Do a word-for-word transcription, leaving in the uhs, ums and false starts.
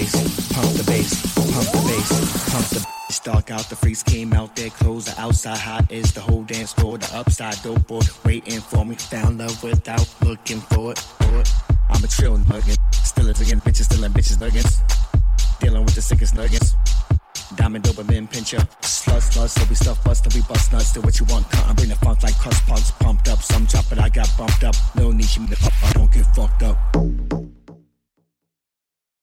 bass, pump the bass, pump the bass, pump the bass. Dark out, the freaks came out, their clothes are outside. Hot is the whole dance floor. The upside dope boy waiting for me. Found love without looking for it. For it. I'm a trill nugget, still a again, bitches, still in bitches nuggets. Dealing with the sickest nuggets. Diamond Doberman pincher. Slut, slut, so we stuff us, till we bust nuts. Do what you want, cut and bring the funk like cuss pugs. Pumped up, some drop, but I got bumped up. No need you to up, I don't get fucked up.